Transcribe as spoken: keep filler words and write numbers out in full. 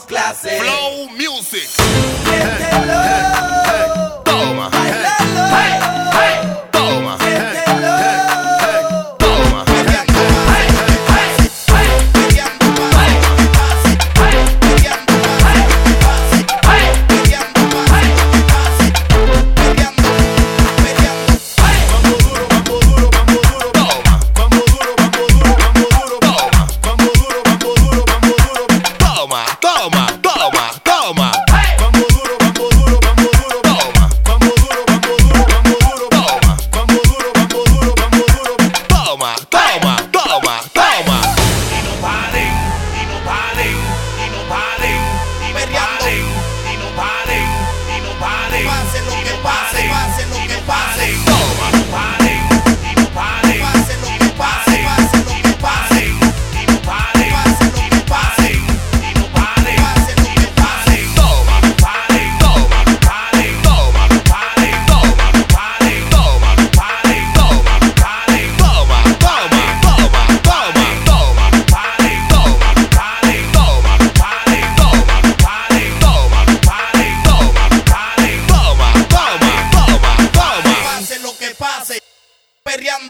damos clase. Flow Music. Siéntelo. Hey, hey, toma. Bailalo. Hey, hey, toma. Siéntelo. Hey, toma. Toma, toma, toma. Vamos duro, vamos duro, vamos duro. Toma, vamos duro, vamos duro, vamos duro. Toma, vamos duro, vamos duro, vamos duro. Toma, toma, toma, toma. Y no paren, y no paren, y no paren, y no paren, y no paren, y no paren. Pase lo que pase, pase lo que pase. Toma, y no paren, y no paren. Pase lo que pase, pase lo que pase. Y no paren, Pase lo que pase. y no paren. Pase lo que pase. Toma, Paren, toma, paren, toma, paren, toma, paren, toma, paren, toma, paren, toma, toma, toma, toma, toma, paren, toma, paren, toma, paren, toma, paren, toma, paren, toma, paren. toma, toma, toma, toma. Pase lo que pase. Perreando.